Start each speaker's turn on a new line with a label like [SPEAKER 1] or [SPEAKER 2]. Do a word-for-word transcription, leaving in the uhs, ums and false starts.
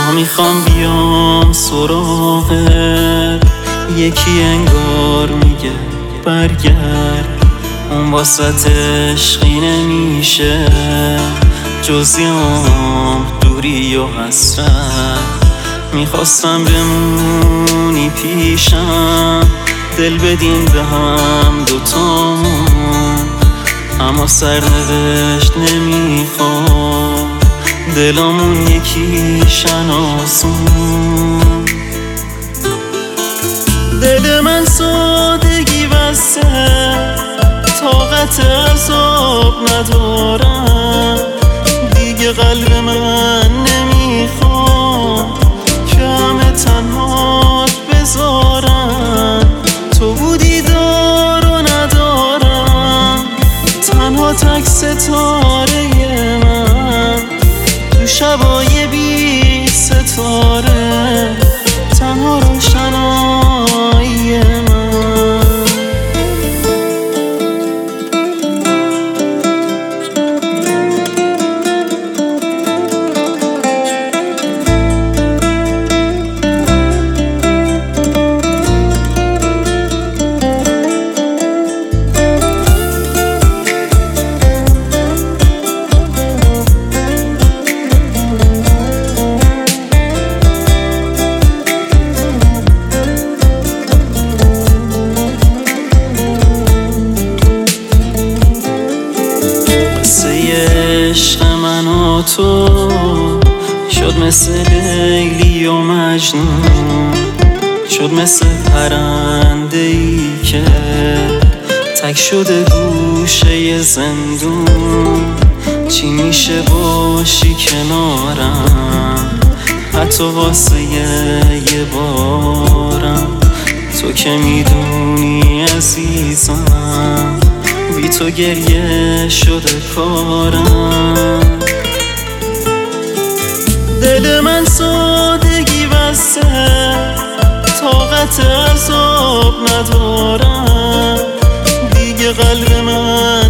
[SPEAKER 1] تا میخوام بیام سراغت، یکی انگار میگه برگرد. اون واسط عشقی نمیشه جزیام دوری و حسرت. میخواستم بمونی پیشم، دل بدیم به هم دوتامون، اما سرنوشت نمیخواد دلامون یکیشن آسون. دل من سادگی بسته، طاقت عذاب ندارم دیگه، قلب من نمیخواد که همه تنهات بذارم. تو بودی دار و ندارم، تنها تک ستاره من تو شبای بی ستاره، تنها روشنایی من. عشق من و تو شد مثل لیلی و مجنون، شد مثل پرنده ای که تک شده گوشه زندون. چی میشه باشی کنارم حتی واسه یه بارم، تو که میدونی عزیزم بی تو گریه شده کارم. دل من سادگی بسته، طاقت عذاب ندارم دیگه، قلب من